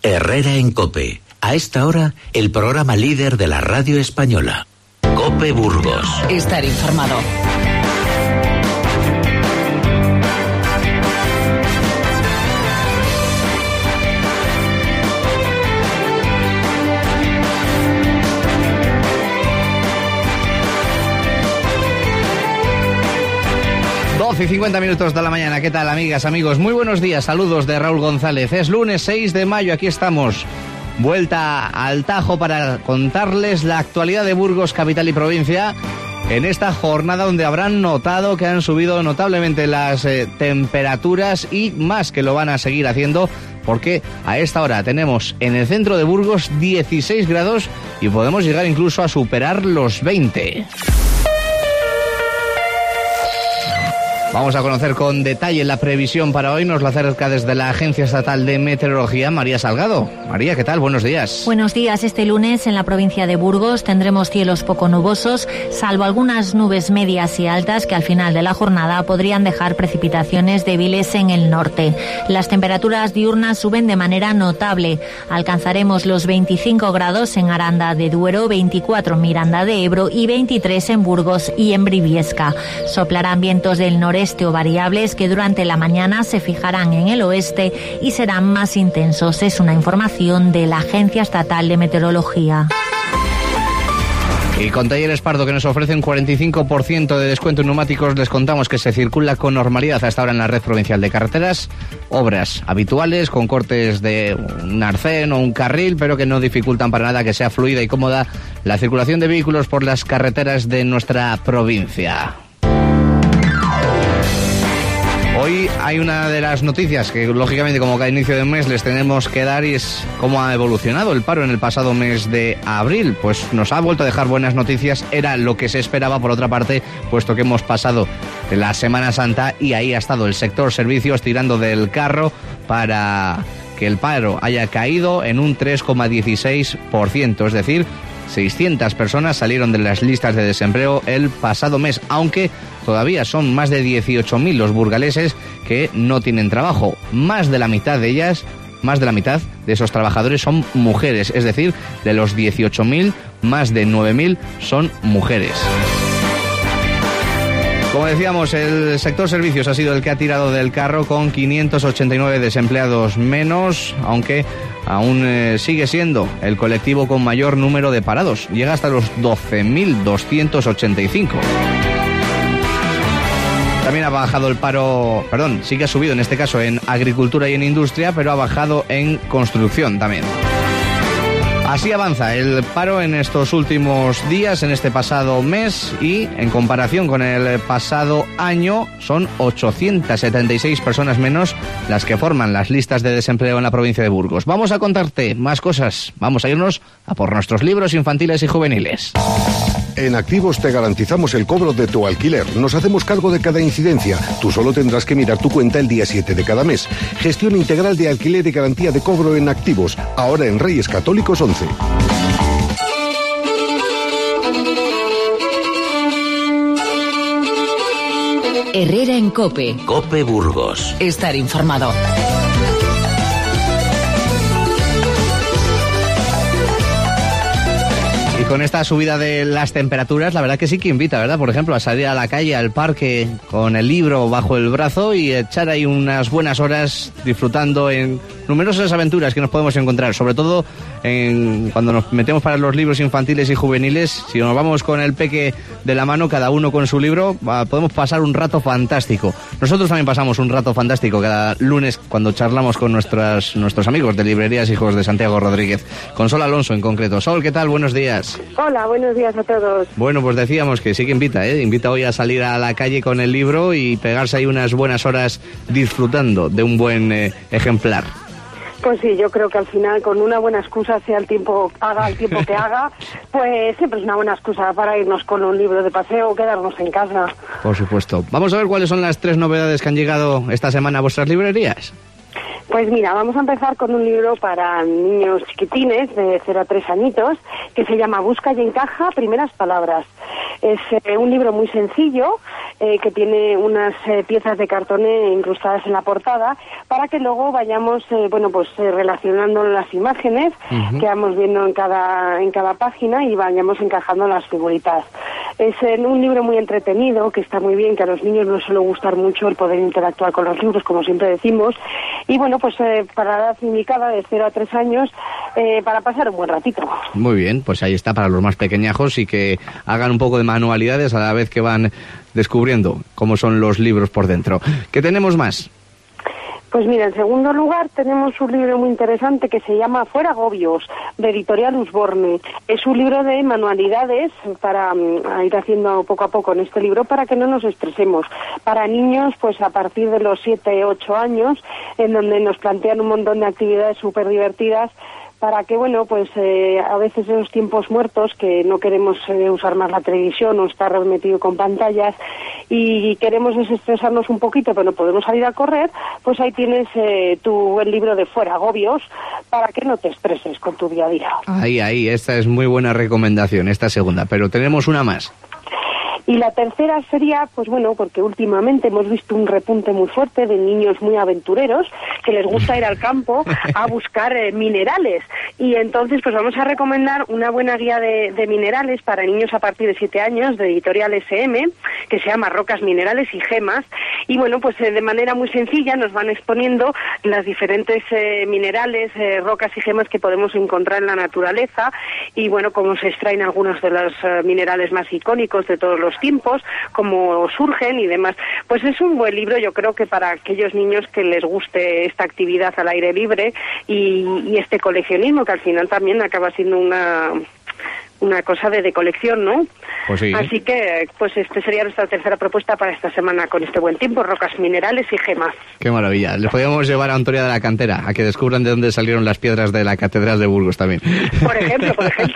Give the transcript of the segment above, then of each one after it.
Herrera en COPE. A esta hora, el programa líder de la radio española. COPE Burgos. Estar informado. Y 50 minutos de la mañana. ¿Qué tal, amigas, amigos? Muy buenos días, saludos de Raúl González. Es lunes 6 de mayo, aquí estamos. Vuelta al Tajo para contarles la actualidad de Burgos, capital y provincia, en esta jornada donde habrán notado que han subido notablemente las temperaturas y más que lo van a seguir haciendo, porque a esta hora tenemos en el centro de Burgos 16 grados y podemos llegar incluso a superar los 20. Vamos a conocer con detalle la previsión para hoy. Nos la acerca desde la Agencia Estatal de Meteorología, María Salgado. María, ¿qué tal? Buenos días. Buenos días. Este lunes en la provincia de Burgos tendremos cielos poco nubosos, salvo algunas nubes medias y altas que al final de la jornada podrían dejar precipitaciones débiles en el norte. Las temperaturas diurnas suben de manera notable. Alcanzaremos los 25 grados en Aranda de Duero, 24 en Miranda de Ebro y 23 en Burgos y en Briviesca. Soplarán vientos del noreste o variables que durante la mañana se fijarán en el oeste y serán más intensos. Es una información de la Agencia Estatal de Meteorología. Y con Talleres Pardo, que nos ofrece un 45% de descuento en neumáticos, les contamos que se circula con normalidad hasta ahora en la red provincial de carreteras. Obras habituales con cortes de un arcén o un carril, pero que no dificultan para nada que sea fluida y cómoda la circulación de vehículos por las carreteras de nuestra provincia. Hoy hay una de las noticias que, lógicamente, como cada inicio de mes les tenemos que dar, y es cómo ha evolucionado el paro en el pasado mes de abril. Pues nos ha vuelto a dejar buenas noticias, era lo que se esperaba, por otra parte, puesto que hemos pasado de la Semana Santa y ahí ha estado el sector servicios tirando del carro para que el paro haya caído en un 3,16%, es decir, 600 personas salieron de las listas de desempleo el pasado mes, aunque todavía son más de 18.000 los burgaleses que no tienen trabajo. Más de la mitad de ellas, más de la mitad de esos trabajadores son mujeres, es decir, de los 18.000, más de 9.000 son mujeres. Como decíamos, el sector servicios ha sido el que ha tirado del carro con 589 desempleados menos, aunque aún sigue siendo el colectivo con mayor número de parados. Llega hasta los 12.285. También ha bajado el paro, sí que ha subido en este caso en agricultura y en industria, pero ha bajado en construcción también. Así avanza el paro en estos últimos días, en este pasado mes, y en comparación con el pasado año son 876 personas menos las que forman las listas de desempleo en la provincia de Burgos. Vamos a contarte más cosas, vamos a irnos a por nuestros libros infantiles y juveniles. En Activos te garantizamos el cobro de tu alquiler. Nos hacemos cargo de cada incidencia. Tú solo tendrás que mirar tu cuenta el día 7 de cada mes. Gestión integral de alquiler y garantía de cobro en Activos. Ahora en Reyes Católicos 11. Herrera en COPE. COPE Burgos. Estar informado. Y con esta subida de las temperaturas, la verdad que sí que invita, ¿verdad? Por ejemplo, a salir a la calle, al parque, con el libro bajo el brazo y echar ahí unas buenas horas disfrutando en numerosas aventuras que nos podemos encontrar, sobre todo cuando nos metemos para los libros infantiles y juveniles. Si nos vamos con el peque de la mano, cada uno con su libro, podemos pasar un rato fantástico. Nosotros también pasamos un rato fantástico cada lunes cuando charlamos con nuestros amigos de Librerías Hijos de Santiago Rodríguez, con Sol Alonso en concreto. Sol, ¿qué tal? Buenos días. Hola, buenos días a todos. Bueno, pues decíamos que sí que invita hoy a salir a la calle con el libro y pegarse ahí unas buenas horas disfrutando de un buen ejemplar. Pues sí, yo creo que al final con una buena excusa, sea el tiempo que haga, pues siempre es una buena excusa para irnos con un libro de paseo o quedarnos en casa. Por supuesto. Vamos a ver cuáles son las 3 novedades que han llegado esta semana a vuestras librerías. Pues mira, vamos a empezar con un libro para niños chiquitines de 0 a 3 añitos que se llama Busca y encaja primeras palabras. Es un libro muy sencillo que tiene unas piezas de cartón incrustadas en la portada para que luego vayamos relacionando las imágenes que vamos viendo en cada página y vayamos encajando las figuritas. Es un libro muy entretenido, que está muy bien, que a los niños les suele gustar mucho el poder interactuar con los libros, como siempre decimos, y bueno, pues para la edad indicada de 0 a 3 años, para pasar un buen ratito. Muy bien, pues ahí está para los más pequeñajos y que hagan un poco de manualidades a la vez que van descubriendo cómo son los libros por dentro. ¿Qué tenemos más? Pues mira, en segundo lugar tenemos un libro muy interesante que se llama Fuera agobios, de Editorial Usborne. Es un libro de manualidades para ir haciendo poco a poco en este libro para que no nos estresemos. Para niños, pues a partir de los 7, 8 años, en donde nos plantean un montón de actividades súper divertidas para que, a veces esos tiempos muertos que no queremos usar más la televisión o estar metido con pantallas y queremos desestresarnos un poquito, pero no podemos salir a correr, pues ahí tienes el libro de Fuera agobios para que no te estreses con tu día a día. Ahí, esta es muy buena recomendación, esta segunda, pero tenemos una más. Y la tercera sería, porque últimamente hemos visto un repunte muy fuerte de niños muy aventureros que les gusta ir al campo a buscar minerales. Y entonces, pues vamos a recomendar una buena guía de minerales para niños a partir de 7 años de Editorial SM, que se llama Rocas, Minerales y Gemas. Y de manera muy sencilla nos van exponiendo las diferentes minerales, rocas y gemas que podemos encontrar en la naturaleza y, cómo se extraen algunos de los minerales más icónicos de todos los tiempos, cómo surgen y demás. Pues es un buen libro, yo creo que para aquellos niños que les guste esta actividad al aire libre y este coleccionismo, que al final también acaba siendo una cosa de colección, ¿no? Pues sí. Así que, este sería nuestra tercera propuesta para esta semana con este buen tiempo, Rocas, Minerales y Gemas. Qué maravilla. Les podríamos llevar a Antonia de la Cantera, a que descubran de dónde salieron las piedras de la Catedral de Burgos también. Por ejemplo.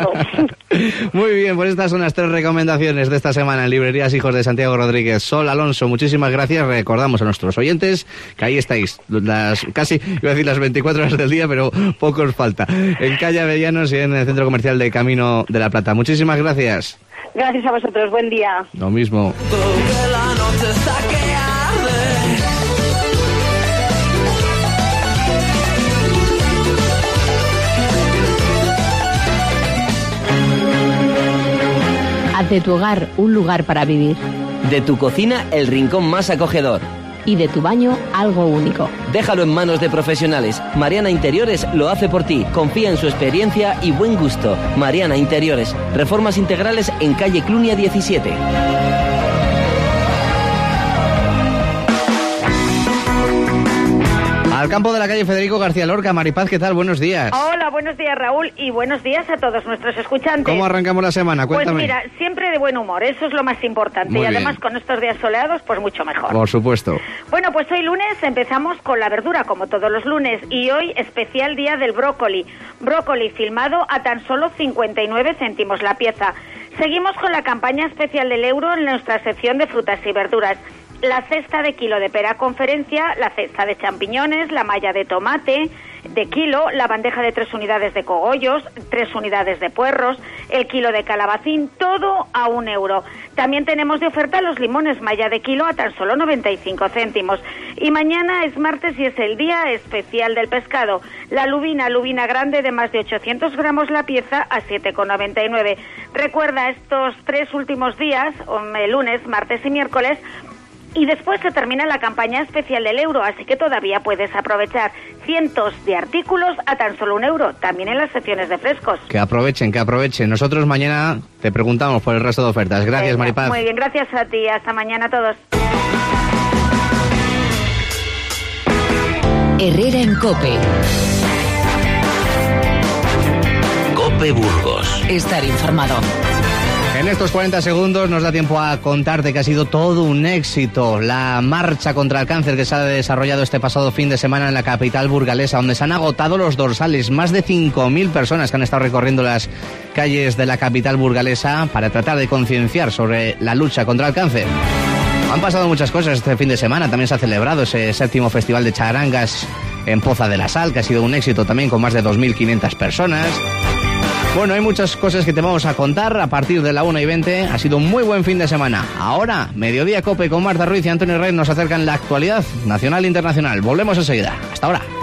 Muy bien, pues estas son las 3 recomendaciones de esta semana en Librerías Hijos de Santiago Rodríguez. Sol Alonso, muchísimas gracias. Recordamos a nuestros oyentes que ahí estáis, iba a decir las 24 horas del día, pero poco os falta. En calle Avellanos y en el Centro Comercial de Camino de la Plata. Muchísimas gracias. Gracias a vosotros, buen día. Lo mismo. Haz de tu hogar un lugar para vivir. De tu cocina, el rincón más acogedor. Y de tu baño, algo único. Déjalo en manos de profesionales. Mariana Interiores lo hace por ti. Confía en su experiencia y buen gusto. Mariana Interiores. Reformas integrales en calle Clunia 17. Al campo de la calle Federico García Lorca. Maripaz, ¿qué tal? Buenos días. Hola, buenos días, Raúl, y buenos días a todos nuestros escuchantes. ¿Cómo arrancamos la semana? Cuéntame. Pues mira, siempre de buen humor, eso es lo más importante. Muy y además bien. con estos días soleados, pues mucho mejor. Por supuesto. Bueno, pues hoy lunes empezamos con la verdura, como todos los lunes, y hoy especial día del brócoli. Brócoli filmado a tan solo 59 céntimos la pieza. Seguimos con la campaña especial del euro en nuestra sección de frutas y verduras. La cesta de kilo de pera conferencia, la cesta de champiñones, la malla de tomate de kilo, la bandeja de 3 unidades de cogollos, 3 unidades de puerros, el kilo de calabacín, todo a €1. También tenemos de oferta los limones malla de kilo a tan solo 95 céntimos. Y mañana es martes y es el día especial del pescado. La lubina grande de más de 800 gramos la pieza a 7,99. Recuerda, estos 3 últimos días, el lunes, martes y miércoles, y después se termina la campaña especial del euro, así que todavía puedes aprovechar cientos de artículos a tan solo €1, también en las secciones de frescos. Que aprovechen. Nosotros mañana te preguntamos por el resto de ofertas. Gracias, Maripaz. Muy bien, gracias a ti. Hasta mañana a todos. Herrera en COPE. COPE Burgos. Estar informado. En estos 40 segundos nos da tiempo a contarte que ha sido todo un éxito la marcha contra el cáncer que se ha desarrollado este pasado fin de semana en la capital burgalesa, donde se han agotado los dorsales. Más de 5.000 personas que han estado recorriendo las calles de la capital burgalesa para tratar de concienciar sobre la lucha contra el cáncer. Han pasado muchas cosas este fin de semana. También se ha celebrado ese 7º Festival de Charangas en Poza de la Sal, que ha sido un éxito también con más de 2.500 personas. Bueno, hay muchas cosas que te vamos a contar a partir de la 1:20. Ha sido un muy buen fin de semana. Ahora, Mediodía Cope con Marta Ruiz y Antonio Rey nos acercan la actualidad nacional e internacional. Volvemos enseguida. Hasta ahora.